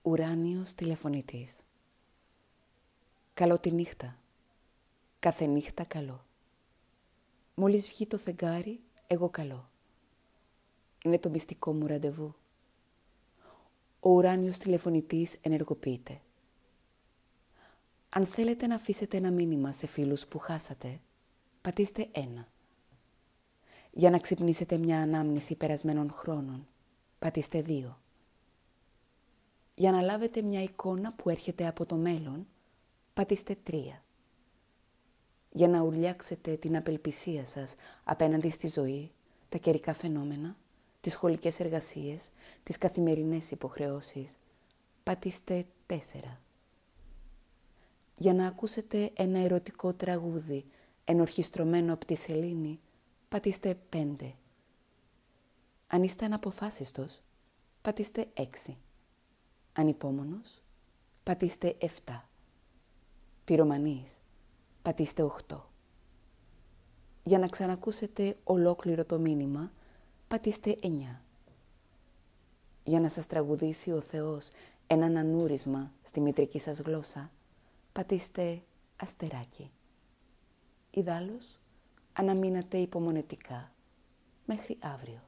Ουράνιος τηλεφωνητής. Καλό τη νύχτα. Κάθε νύχτα καλό. Μόλις βγει το φεγγάρι, εγώ καλό. Είναι το μυστικό μου ραντεβού. Ο ουράνιος τηλεφωνητής ενεργοποιείται. Αν θέλετε να αφήσετε ένα μήνυμα σε φίλους που χάσατε, πατήστε 1. Για να ξυπνήσετε μια ανάμνηση περασμένων χρόνων, πατήστε 2. Για να λάβετε μια εικόνα που έρχεται από το μέλλον, πατήστε 3. Για να ουρλιάξετε την απελπισία σας απέναντι στη ζωή, τα καιρικά φαινόμενα, τις σχολικές εργασίες, τις καθημερινές υποχρεώσεις, πατήστε 4. Για να ακούσετε ένα ερωτικό τραγούδι ενορχιστρωμένο από τη σελήνη, πατήστε 5. Αν είστε αναποφάσιστος, πατήστε 6. Ανυπόμονος, πατήστε 7. Πυρομανής, πατήστε 8. Για να ξανακούσετε ολόκληρο το μήνυμα, πατήστε 9. Για να σας τραγουδήσει ο Θεός έναν ανούρισμα στη μητρική σας γλώσσα, πατήστε αστεράκι. Ιδάλλως, αναμείνατε υπομονετικά μέχρι αύριο.